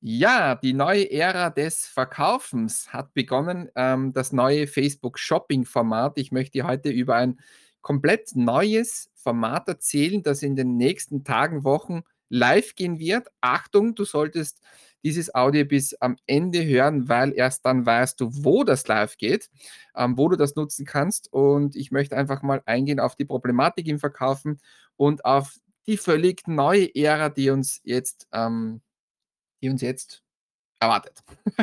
Ja, die neue Ära des Verkaufens hat begonnen, das neue Facebook-Shopping-Format. Ich möchte dir heute über ein komplett neues Format erzählen, das in den nächsten Tagen, Wochen live gehen wird. Achtung, du solltest dieses Audio bis am Ende hören, weil erst dann weißt du, wo das live geht, wo du das nutzen kannst. Und ich möchte einfach mal eingehen auf die Problematik im Verkaufen und auf die völlig neue Ära, die uns jetzt erwartet.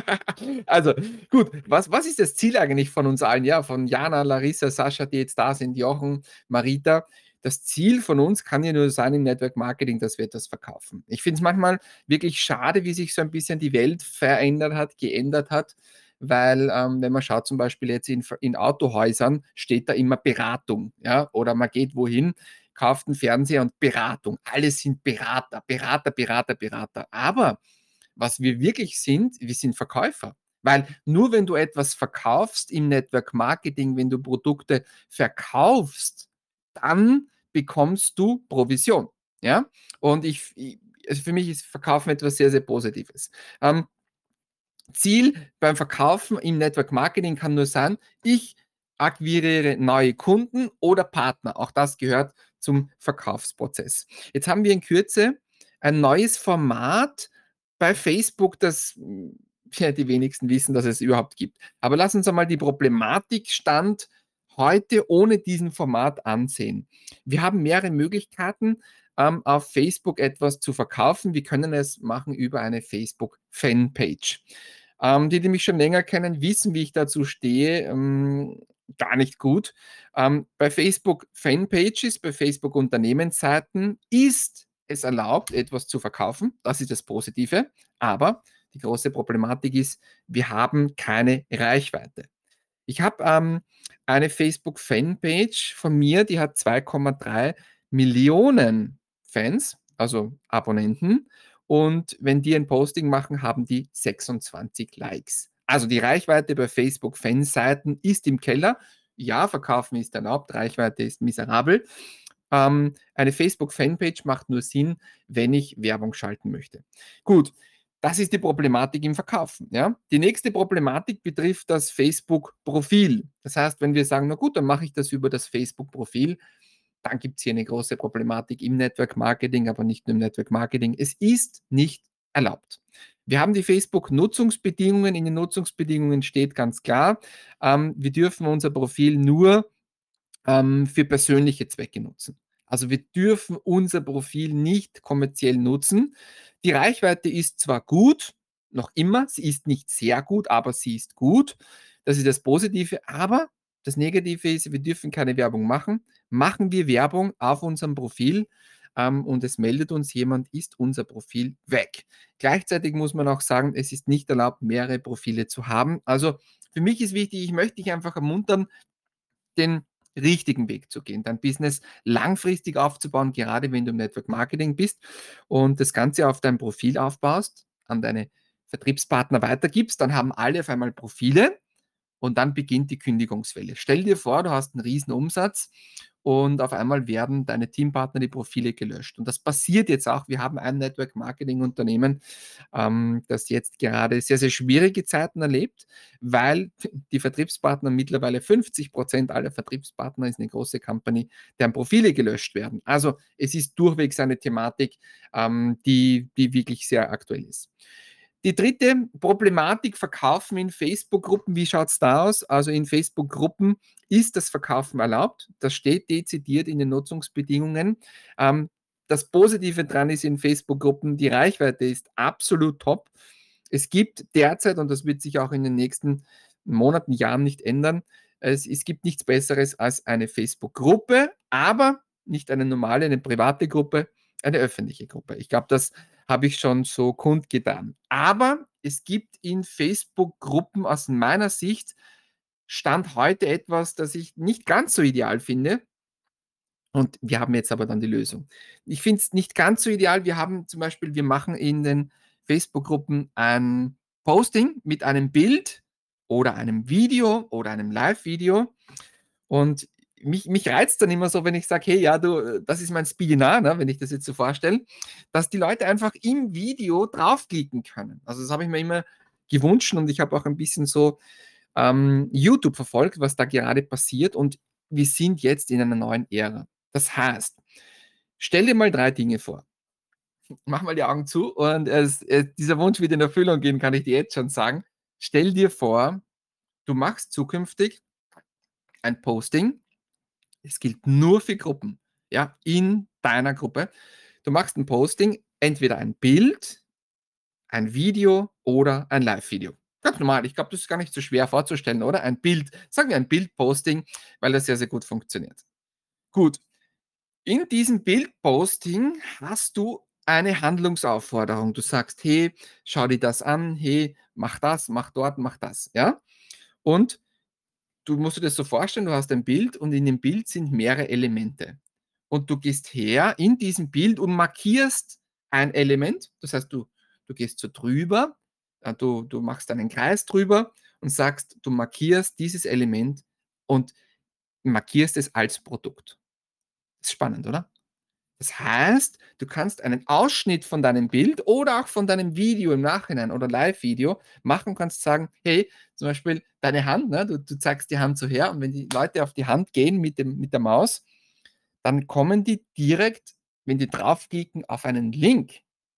Also gut, was ist das Ziel eigentlich von uns allen? Ja, von Jana, Larissa, Sascha, die jetzt da sind, Jochen, Marita. Das Ziel von uns kann ja nur sein im Network Marketing, dass wir etwas verkaufen. Ich finde es manchmal wirklich schade, wie sich so ein bisschen die Welt verändert hat, geändert hat, weil wenn man schaut, zum Beispiel jetzt in Autohäusern, steht da immer Beratung, ja, oder man geht wohin, kauft einen Fernseher und Beratung. Alle sind Berater, Berater, Berater, Berater. Aber was wir wirklich sind, wir sind Verkäufer. Weil nur wenn du etwas verkaufst im Network Marketing, wenn du Produkte verkaufst, dann bekommst du Provision. Ja? Und also für mich ist Verkaufen etwas sehr, sehr Positives. Ähm, Ziel beim Verkaufen im Network Marketing kann nur sein, ich akquiriere neue Kunden oder Partner. Auch das gehört zum Verkaufsprozess. Jetzt haben wir in Kürze ein neues Format bei Facebook, das ja, die wenigsten wissen, dass es überhaupt gibt. Aber lass uns einmal die Problematik Stand heute ohne diesen Format ansehen. Wir haben mehrere Möglichkeiten, auf Facebook etwas zu verkaufen. Wir können es machen über eine Facebook-Fanpage. Die mich schon länger kennen, wissen, wie ich dazu stehe. Gar nicht gut. Bei Facebook Fanpages, bei Facebook Unternehmensseiten ist es erlaubt, etwas zu verkaufen. Das ist das Positive. Aber die große Problematik ist, wir haben keine Reichweite. Ich habe eine Facebook Fanpage von mir, die hat 2,3 Millionen Fans, also Abonnenten. Und wenn die ein Posting machen, haben die 26 Likes. Also die Reichweite bei Facebook-Fanseiten ist im Keller. Ja, verkaufen ist erlaubt, Reichweite ist miserabel. Eine Facebook-Fanpage macht nur Sinn, wenn ich Werbung schalten möchte. Gut, das ist die Problematik im Verkaufen. Ja? Die nächste Problematik betrifft das Facebook-Profil. Das heißt, wenn wir sagen, na gut, dann mache ich das über das Facebook-Profil, dann gibt es hier eine große Problematik im Network Marketing, aber nicht nur im Network Marketing. Es ist nicht erlaubt. Wir haben die Facebook-Nutzungsbedingungen. In den Nutzungsbedingungen steht ganz klar, wir dürfen unser Profil nur für persönliche Zwecke nutzen. Also wir dürfen unser Profil nicht kommerziell nutzen. Die Reichweite ist zwar gut, noch immer, sie ist nicht sehr gut, aber sie ist gut. Das ist das Positive, aber das Negative ist, wir dürfen keine Werbung machen. Machen wir Werbung auf unserem Profil und es meldet uns jemand, ist unser Profil weg. Gleichzeitig muss man auch sagen, es ist nicht erlaubt, mehrere Profile zu haben. Also für mich ist wichtig, ich möchte dich einfach ermuntern, den richtigen Weg zu gehen, dein Business langfristig aufzubauen, gerade wenn du im Network Marketing bist und das Ganze auf dein Profil aufbaust, an deine Vertriebspartner weitergibst, dann haben alle auf einmal Profile und dann beginnt die Kündigungswelle. Stell dir vor, du hast einen riesen Umsatz und auf einmal werden deine Teampartner die Profile gelöscht. Und das passiert jetzt auch. Wir haben ein Network-Marketing-Unternehmen, das jetzt gerade sehr, sehr schwierige Zeiten erlebt, weil die Vertriebspartner mittlerweile 50% aller Vertriebspartner ist eine große Company, deren Profile gelöscht werden. Also es ist durchwegs eine Thematik, die wirklich sehr aktuell ist. Die dritte Problematik, Verkaufen in Facebook-Gruppen. Wie schaut es da aus? Also in Facebook-Gruppen ist das Verkaufen erlaubt. Das steht dezidiert in den Nutzungsbedingungen. Das Positive daran ist in Facebook-Gruppen, die Reichweite ist absolut top. Es gibt derzeit, und das wird sich auch in den nächsten Monaten, Jahren nicht ändern, es gibt nichts Besseres als eine Facebook-Gruppe, aber nicht eine normale, eine private Gruppe, eine öffentliche Gruppe. Ich glaube, das habe ich schon so kundgetan. Aber es gibt in Facebook-Gruppen aus meiner Sicht Stand heute etwas, das ich nicht ganz so ideal finde. Und wir haben jetzt aber dann die Lösung. Ich finde es nicht ganz so ideal. Wir haben zum Beispiel, wir machen in den Facebook-Gruppen ein Posting mit einem Bild oder einem Video oder einem Live-Video. Und mich reizt dann immer so, wenn ich sage: „Hey, ja, du, das ist mein Spinar", ne, wenn ich das jetzt so vorstelle, dass die Leute einfach im Video draufklicken können. Also, das habe ich mir immer gewünscht und ich habe auch ein bisschen so, YouTube verfolgt, was da gerade passiert und wir sind jetzt in einer neuen Ära. Das heißt, stell dir mal 3 Dinge vor. Mach mal die Augen zu und dieser Wunsch wird in Erfüllung gehen, kann ich dir jetzt schon sagen. Stell dir vor, du machst zukünftig ein Posting. Es gilt nur für Gruppen, ja, in deiner Gruppe. Du machst ein Posting, entweder ein Bild, ein Video oder ein Live-Video. Ganz normal. Ich glaube, das ist gar nicht so schwer vorzustellen, oder? Ein Bild, sagen wir ein Bildposting, weil das sehr, sehr gut funktioniert. Gut, in diesem Bildposting hast du eine Handlungsaufforderung. Du sagst: „Hey, schau dir das an. Hey, mach das, mach dort, mach das", ja? Und du musst dir das so vorstellen, du hast ein Bild und in dem Bild sind mehrere Elemente. Und du gehst her in diesem Bild und markierst ein Element. Das heißt, du gehst so drüber, du machst einen Kreis drüber und sagst, du markierst dieses Element und markierst es als Produkt. Ist spannend, oder? Das heißt, du kannst einen Ausschnitt von deinem Bild oder auch von deinem Video im Nachhinein oder Live-Video machen und kannst sagen, hey, zum Beispiel deine Hand, ne, du zeigst die Hand so her und wenn die Leute auf die Hand gehen mit der Maus, dann kommen die direkt, wenn die draufklicken, auf einen Link.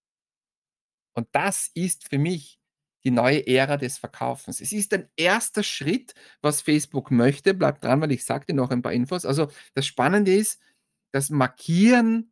Und das ist für mich die neue Ära des Verkaufens. Es ist ein erster Schritt, was Facebook möchte. Bleibt dran, weil ich sage dir noch ein paar Infos. Also das Spannende ist, das Markieren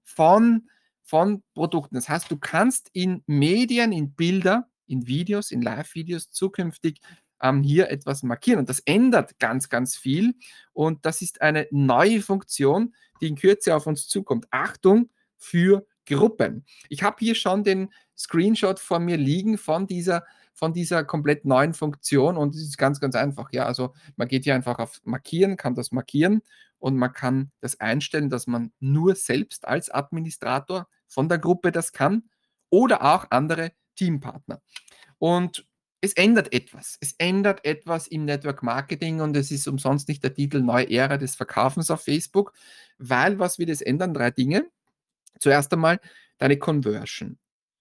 von Produkten. Das heißt, du kannst in Medien, in Bilder, in Videos, in Live-Videos zukünftig hier etwas markieren. Und das ändert ganz, ganz viel. Und das ist eine neue Funktion, die in Kürze auf uns zukommt. Achtung für Gruppen. Ich habe hier schon den Screenshot vor mir liegen von dieser komplett neuen Funktion und es ist ganz, ganz einfach. Ja, also man geht hier einfach auf Markieren, kann das markieren und man kann das einstellen, dass man nur selbst als Administrator von der Gruppe das kann oder auch andere Teampartner. Und es ändert etwas. Es ändert etwas im Network Marketing und es ist umsonst nicht der Titel Neue Ära des Verkaufens auf Facebook, weil was wird es ändern? 3 Dinge. Zuerst einmal deine Conversion.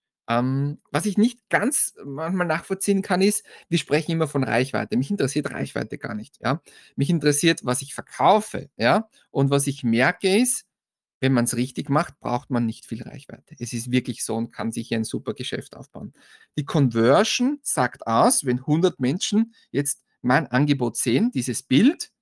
Was ich nicht ganz manchmal nachvollziehen kann, ist, wir sprechen immer von Reichweite. Mich interessiert Reichweite gar nicht, ja. Mich interessiert, was ich verkaufe, ja. Und was ich merke ist, wenn man es richtig macht, braucht man nicht viel Reichweite. Es ist wirklich so und kann sich hier ein super Geschäft aufbauen. Die Conversion sagt aus, wenn 100 Menschen jetzt mein Angebot sehen, dieses Bild,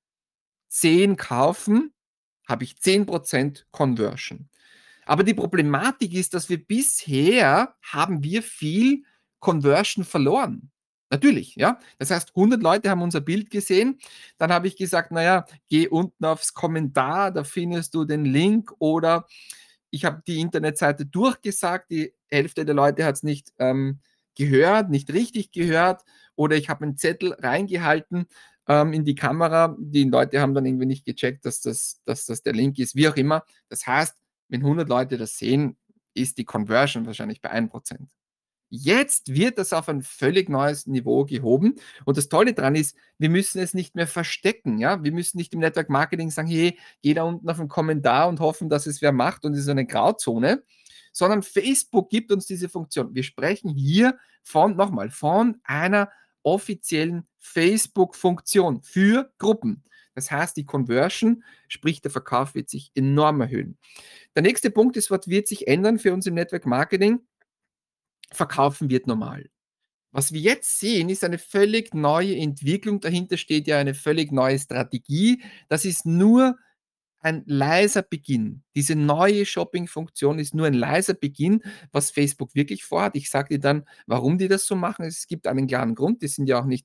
10 kaufen, habe ich 10% Conversion. Aber die Problematik ist, dass wir bisher haben wir viel Conversion verloren. Natürlich, ja. Das heißt, 100 Leute haben unser Bild gesehen. Dann habe ich gesagt, naja, geh unten aufs Kommentar, da findest du den Link oder ich habe die Internetseite durchgesagt, die Hälfte der Leute hat es nicht gehört, nicht richtig gehört oder ich habe einen Zettel reingehalten in die Kamera. Die Leute haben dann irgendwie nicht gecheckt, dass das der Link ist, wie auch immer. Das heißt, wenn 100 Leute das sehen, ist die Conversion wahrscheinlich bei 1%. Jetzt wird das auf ein völlig neues Niveau gehoben. Und das Tolle daran ist, wir müssen es nicht mehr verstecken. Ja? Wir müssen nicht im Network Marketing sagen, hey, geh da unten auf einen Kommentar und hoffen, dass es wer macht und es ist eine Grauzone, sondern Facebook gibt uns diese Funktion. Wir sprechen hier nochmal, von einer offiziellen Facebook-Funktion für Gruppen. Das heißt, die Conversion, sprich der Verkauf, wird sich enorm erhöhen. Der nächste Punkt ist, was wird sich ändern für uns im Network Marketing? Verkaufen wird normal. Was wir jetzt sehen, ist eine völlig neue Entwicklung. Dahinter steht ja eine völlig neue Strategie. Das ist nur ein leiser Beginn. Diese neue Shopping-Funktion ist nur ein leiser Beginn, was Facebook wirklich vorhat. Ich sage dir dann, warum die das so machen. Es gibt einen klaren Grund. Das sind ja auch nicht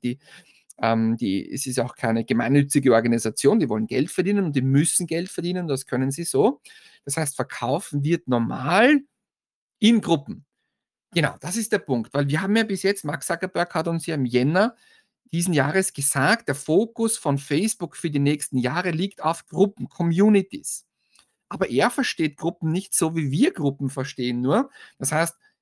es ist auch keine gemeinnützige Organisation. Die wollen Geld verdienen und die müssen Geld verdienen. Das können sie so. Das heißt, verkaufen wird normal in Gruppen. Genau, das ist der Punkt, weil wir haben ja bis jetzt, Mark Zuckerberg hat uns ja im Jänner diesen Jahres gesagt, der Fokus von Facebook für die nächsten Jahre liegt auf Gruppen, Communities. Aber er versteht Gruppen nicht so, wie wir Gruppen verstehen nur. Das heißt,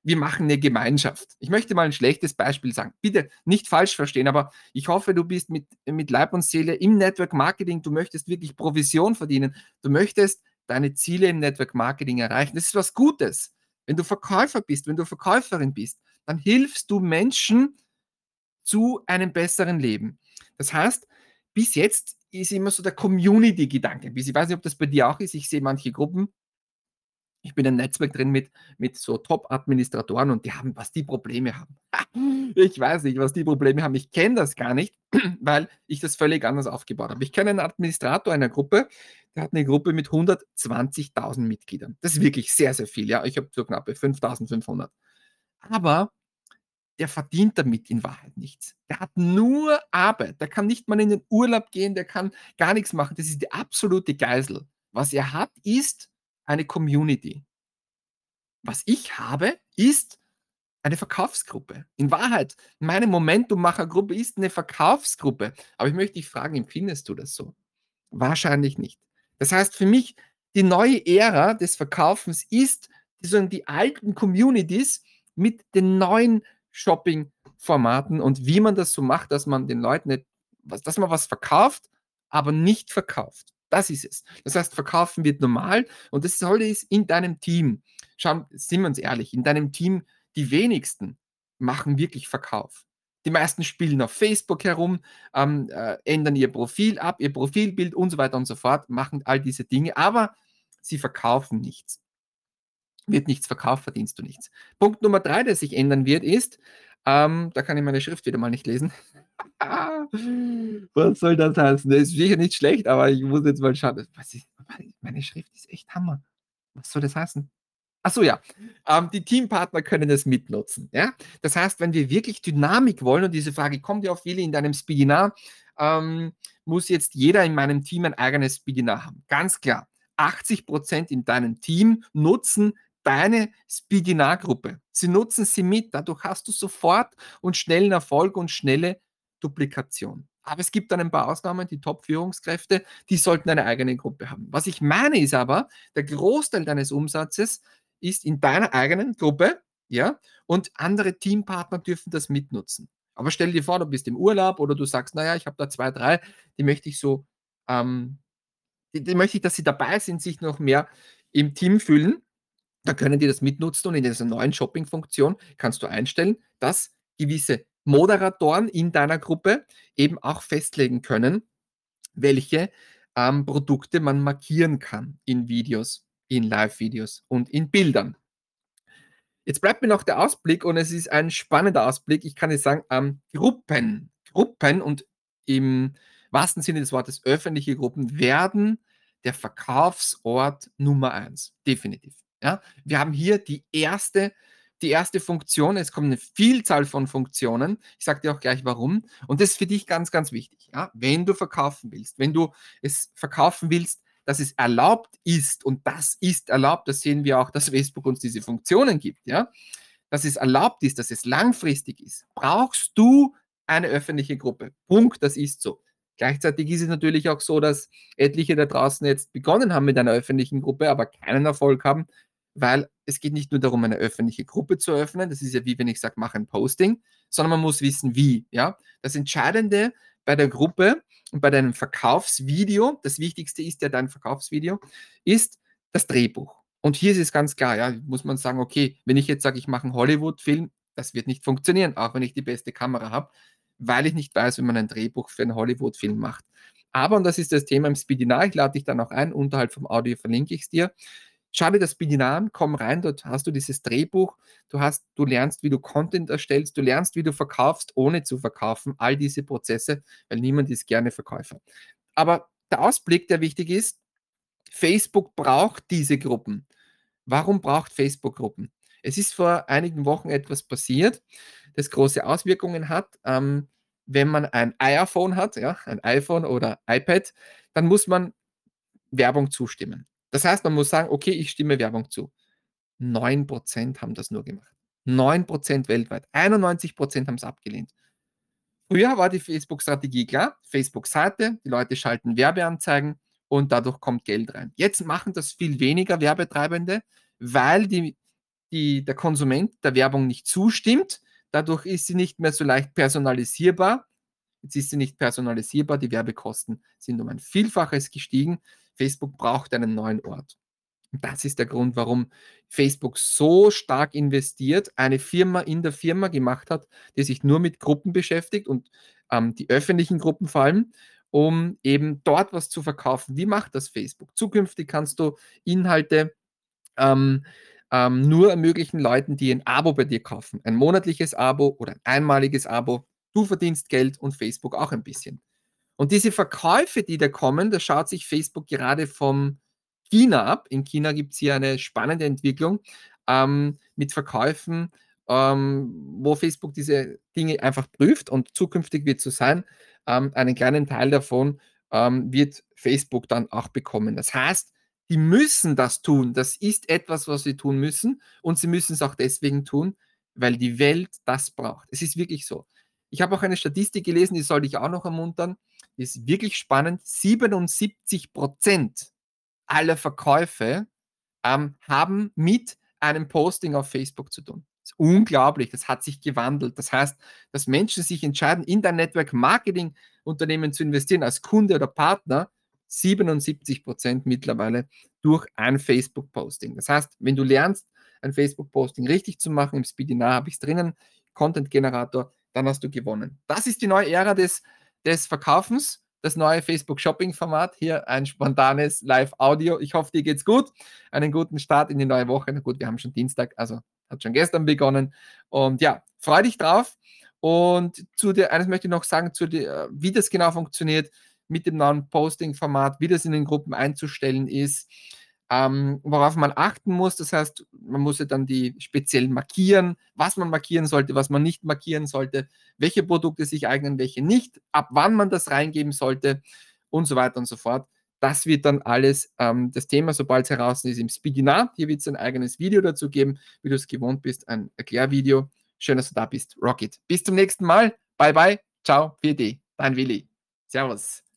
wir machen eine Gemeinschaft. Ich möchte mal ein schlechtes Beispiel sagen. Bitte nicht falsch verstehen, aber ich hoffe, du bist mit Leib und Seele im Network Marketing. Du möchtest wirklich Provision verdienen. Du möchtest deine Ziele im Network Marketing erreichen. Das ist was Gutes. Wenn du Verkäufer bist, wenn du Verkäuferin bist, dann hilfst du Menschen zu einem besseren Leben. Das heißt, bis jetzt ist immer so der Community-Gedanke. Ich weiß nicht, ob das bei dir auch ist. Ich sehe manche Gruppen, ich bin im Netzwerk drin mit so Top-Administratoren und die haben, was die Probleme haben. Ich weiß nicht, was die Probleme haben. Ich kenne das gar nicht, weil ich das völlig anders aufgebaut habe. Ich kenne einen Administrator einer Gruppe, der hat eine Gruppe mit 120.000 Mitgliedern. Das ist wirklich sehr, sehr viel. Ja, ich habe so knappe 5.500. Aber der verdient damit in Wahrheit nichts. Der hat nur Arbeit. Der kann nicht mal in den Urlaub gehen, der kann gar nichts machen. Das ist die absolute Geisel. Was er hat, ist eine Community. Was ich habe, ist eine Verkaufsgruppe. In Wahrheit, meine Momentum-Macher-Gruppe ist eine Verkaufsgruppe. Aber ich möchte dich fragen, empfindest du das so? Wahrscheinlich nicht. Das heißt für mich, die neue Ära des Verkaufens ist die alten Communities mit den neuen Shopping-Formaten und wie man das so macht, dass man den Leuten nicht, dass man was verkauft, aber nicht verkauft. Das ist es. Das heißt, verkaufen wird normal und das soll es in deinem Team. Schauen, sind wir uns ehrlich, in deinem Team die wenigsten machen wirklich Verkauf. Die meisten spielen auf Facebook herum, ändern ihr Profil ab, ihr Profilbild und so weiter und so fort, machen all diese Dinge, aber sie verkaufen nichts. Wird nichts verkauft, verdienst du nichts. Punkt Nummer 3, der sich ändern wird, ist, da kann ich meine Schrift wieder mal nicht lesen. Was soll das heißen? Das ist sicher nicht schlecht, aber ich muss jetzt mal schauen. Meine Schrift ist echt Hammer. Was soll das heißen? Ach so, ja. Die Teampartner können es mitnutzen. Ja? Das heißt, wenn wir wirklich Dynamik wollen, und diese Frage kommt ja auch viele in deinem Webinar, muss jetzt jeder in meinem Team ein eigenes Webinar haben. Ganz klar. 80% in deinem Team nutzen deine Webinar-Gruppe. Sie nutzen sie mit. Dadurch hast du sofort und schnellen Erfolg und schnelle Duplikation. Aber es gibt dann ein paar Ausnahmen, die Top-Führungskräfte, die sollten eine eigene Gruppe haben. Was ich meine ist aber, der Großteil deines Umsatzes ist in deiner eigenen Gruppe, ja, und andere Teampartner dürfen das mitnutzen. Aber stell dir vor, du bist im Urlaub oder du sagst, naja, ich habe da 2, 3, die möchte ich so, die möchte ich, dass sie dabei sind, sich noch mehr im Team fühlen. Dann können die das mitnutzen und in dieser neuen Shopping-Funktion kannst du einstellen, dass gewisse Moderatoren in deiner Gruppe eben auch festlegen können, welche Produkte man markieren kann in Videos, in Live-Videos und in Bildern. Jetzt bleibt mir noch der Ausblick und es ist ein spannender Ausblick. Ich kann jetzt sagen, Gruppen und im wahrsten Sinne des Wortes öffentliche Gruppen werden der Verkaufsort Nummer 1. Definitiv. Ja? Wir haben hier die erste Funktion. Es kommt eine Vielzahl von Funktionen. Ich sage dir auch gleich warum. Und das ist für dich ganz, ganz wichtig. Ja? Wenn du verkaufen willst, wenn du es verkaufen willst, dass es erlaubt ist, und das ist erlaubt, das sehen wir auch, dass Facebook uns diese Funktionen gibt, ja, dass es erlaubt ist, dass es langfristig ist, brauchst du eine öffentliche Gruppe. Punkt, das ist so. Gleichzeitig ist es natürlich auch so, dass etliche da draußen jetzt begonnen haben mit einer öffentlichen Gruppe, aber keinen Erfolg haben, weil es geht nicht nur darum, eine öffentliche Gruppe zu öffnen, das ist ja wie wenn ich sage, mach ein Posting, sondern man muss wissen, wie. Ja? Das Entscheidende bei der Gruppe und bei deinem Verkaufsvideo, das Wichtigste ist ja dein Verkaufsvideo, ist das Drehbuch. Und hier ist es ganz klar, ja, muss man sagen, okay, wenn ich jetzt sage, ich mache einen Hollywood-Film, das wird nicht funktionieren, auch wenn ich die beste Kamera habe, weil ich nicht weiß, wie man ein Drehbuch für einen Hollywood-Film macht. Aber, und das ist das Thema im Speedinar, ich lade dich dann auch ein, unterhalb vom Audio verlinke ich es dir. Schau dir das Speedinar an, komm rein, dort hast du dieses Drehbuch, du lernst, wie du Content erstellst, du lernst, wie du verkaufst, ohne zu verkaufen, all diese Prozesse, weil niemand ist gerne Verkäufer. Aber der Ausblick, der wichtig ist, Facebook braucht diese Gruppen. Warum braucht Facebook Gruppen? Es ist vor einigen Wochen etwas passiert, das große Auswirkungen hat. Wenn man ein iPhone hat, ja, ein iPhone oder iPad, dann muss man Werbung zustimmen. Das heißt, man muss sagen, okay, ich stimme Werbung zu. 9% haben das nur gemacht. 9% weltweit. 91% haben es abgelehnt. Früher war die Facebook-Strategie klar, Facebook-Seite, die Leute schalten Werbeanzeigen und dadurch kommt Geld rein. Jetzt machen das viel weniger Werbetreibende, weil die der Konsument der Werbung nicht zustimmt. Dadurch ist sie nicht mehr so leicht personalisierbar. Jetzt ist sie nicht personalisierbar, die Werbekosten sind um ein Vielfaches gestiegen. Facebook braucht einen neuen Ort. Und das ist der Grund, warum Facebook so stark investiert, eine Firma in der Firma gemacht hat, die sich nur mit Gruppen beschäftigt und die öffentlichen Gruppen vor allem, um eben dort was zu verkaufen. Wie macht das Facebook? Zukünftig kannst du Inhalte ähm, nur ermöglichen Leuten, die ein Abo bei dir kaufen. Ein monatliches Abo oder ein einmaliges Abo. Du verdienst Geld und Facebook auch ein bisschen. Und diese Verkäufe, die da kommen, da schaut sich Facebook gerade vom China ab. In China gibt es hier eine spannende Entwicklung mit Verkäufen, wo Facebook diese Dinge einfach prüft und zukünftig wird es so sein, einen kleinen Teil davon wird Facebook dann auch bekommen. Das heißt, die müssen das tun. Das ist etwas, was sie tun müssen und sie müssen es auch deswegen tun, weil die Welt das braucht. Es ist wirklich so. Ich habe auch eine Statistik gelesen, die soll dich auch noch ermuntern. Die ist wirklich spannend. 77% aller Verkäufe haben mit einem Posting auf Facebook zu tun. Das ist unglaublich, das hat sich gewandelt. Das heißt, dass Menschen sich entscheiden, in dein Network Marketing Unternehmen zu investieren, als Kunde oder Partner, 77% mittlerweile durch ein Facebook-Posting. Das heißt, wenn du lernst, ein Facebook-Posting richtig zu machen, im Speedinar habe ich es drinnen, Content-Generator, dann hast du gewonnen. Das ist die neue Ära des Verkaufens, das neue Facebook-Shopping-Format. Hier ein spontanes Live-Audio. Ich hoffe, dir geht's gut. Einen guten Start in die neue Woche. Na gut, wir haben schon Dienstag, also hat schon gestern begonnen. Und ja, freu dich drauf. Und eines möchte ich noch sagen, wie das genau funktioniert mit dem neuen Posting-Format, wie das in den Gruppen einzustellen ist, worauf man achten muss. Das heißt, man muss ja dann die speziell markieren, was man markieren sollte, was man nicht markieren sollte, welche Produkte sich eignen, welche nicht, ab wann man das reingeben sollte und so weiter und so fort. Das wird dann alles das Thema, sobald es heraus ist, im Speedinar. Hier wird es ein eigenes Video dazu geben, wie du es gewohnt bist, ein Erklärvideo. Schön, dass du da bist. Rocket. Bis zum nächsten Mal. Bye, bye. Ciao. 4D. Dein Willi. Servus.